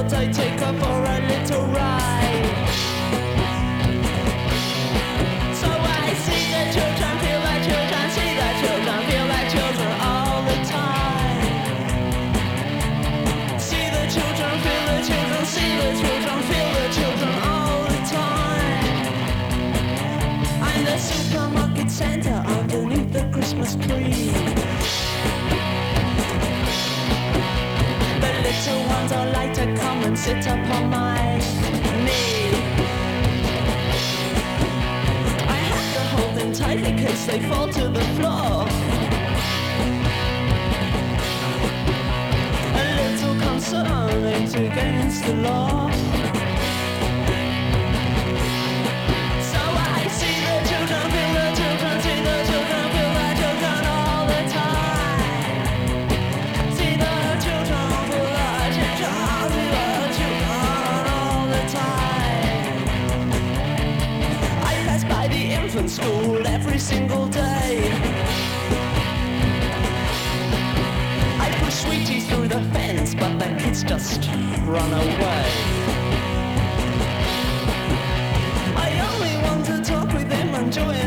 that I take her for a little ride. So I see the children, feel the children, see the children, feel the children all the time. See the children, feel the children, see the children, feel the children all the time. I'm the supermarket Santa underneath the Christmas tree. The little ones are like to come and sit upon my knee. I have to hold them tightly cause they fall to the floor. A little concern, it's against the law. So I see the children, feel the children, see the children, feel the children all the time. See the children, feel the children, see the children all the time. I pass by the infant school every single day. I push sweeties through the fence, but the kids just run away. I only want to talk with them, enjoy